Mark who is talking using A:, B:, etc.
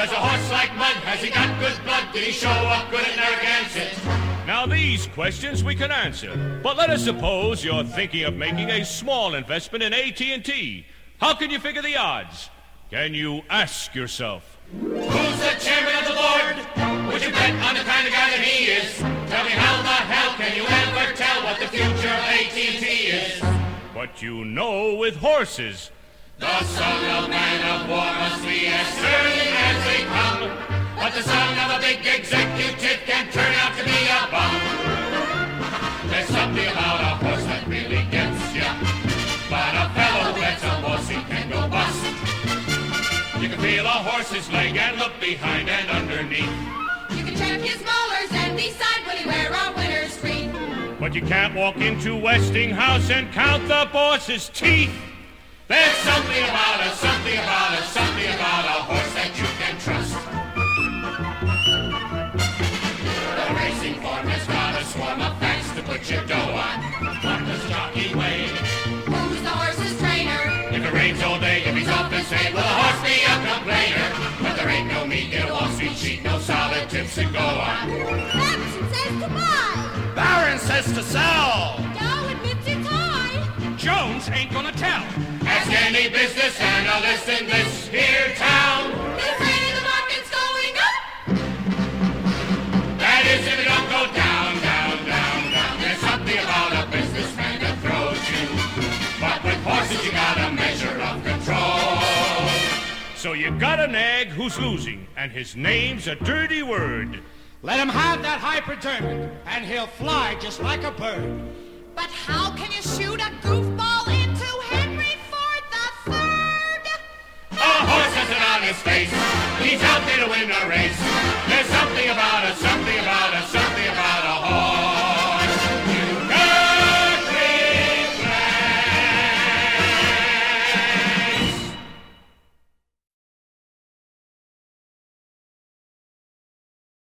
A: Does a horse like mud? Has he got good blood? Did he show up good at Narragansett?
B: Now these questions we can answer, but let us suppose you're thinking of making a small investment in AT&T. How can you figure the odds? Can you ask yourself,
A: who's the chairman of the board? Would you bet on the kind of guy that he is? Tell me, how the hell can you ever tell what the future of AT&T is?
B: What you know with horses.
A: The son of man of war must be as certain as they come, but the son of a big executive can turn out to be a bum. There's something about a horse that really gets ya, but a fellow who bets on horse he can go bust. You can feel a horse's leg and look behind and underneath.
C: You can check his molars and decide will he wear a winter's wreath.
B: But you can't walk into Westinghouse and count the boss's teeth.
A: There's something about a horse that you can trust. The racing form has got a swarm of facts to put your dough on. What does jockey weigh?
C: Who's the horse's trainer?
A: If it rains all day, if he's off his hay, will the horse be a complainer? But there ain't no meat in a Wall Street sheet, no solid tips to go on.
C: Babson says to buy.
A: Barron says to sell.
C: Dow admits it's high.
B: Jones ain't gonna tell.
A: Ask any business analyst in this here town.
C: They're afraid the market's going up.
A: That is if it don't go down, down, down, down. There's something about a businessman that throws you. But with horses you got a measure of control.
B: So you got a nag who's losing, and his name's a dirty word.
D: Let him have that hypodermic, and he'll fly just like a bird.
C: But how can you shoot a goofball into Henry Ford III?
A: A horse has it on his face. He's out there to win a race. There's something about us,